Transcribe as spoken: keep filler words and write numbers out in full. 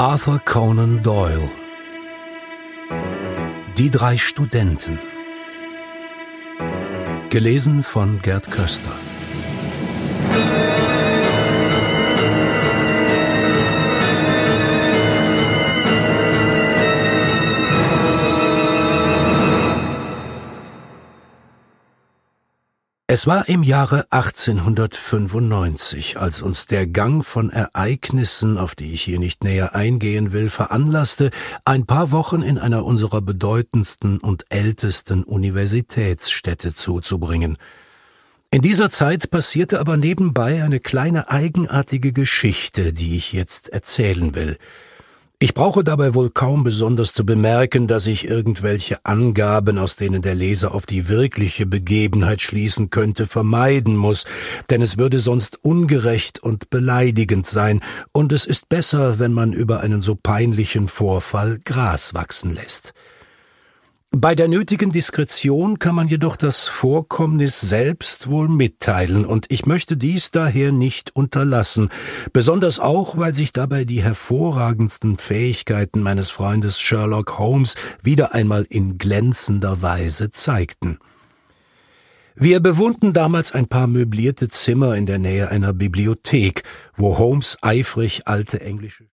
Arthur Conan Doyle. Die drei Studenten. Gelesen von Gerd Köster. Es war im Jahre achtzehnhundertfünfundneunzig, als uns der Gang von Ereignissen, auf die ich hier nicht näher eingehen will, veranlasste, ein paar Wochen in einer unserer bedeutendsten und ältesten Universitätsstädte zuzubringen. In dieser Zeit passierte aber nebenbei eine kleine eigenartige Geschichte, die ich jetzt erzählen will. Ich brauche dabei wohl kaum besonders zu bemerken, dass ich irgendwelche Angaben, aus denen der Leser auf die wirkliche Begebenheit schließen könnte, vermeiden muss, denn es würde sonst ungerecht und beleidigend sein, und es ist besser, wenn man über einen so peinlichen Vorfall Gras wachsen lässt. Bei der nötigen Diskretion kann man jedoch das Vorkommnis selbst wohl mitteilen, und ich möchte dies daher nicht unterlassen, besonders auch, weil sich dabei die hervorragendsten Fähigkeiten meines Freundes Sherlock Holmes wieder einmal in glänzender Weise zeigten. Wir bewohnten damals ein paar möblierte Zimmer in der Nähe einer Bibliothek, wo Holmes eifrig alte englische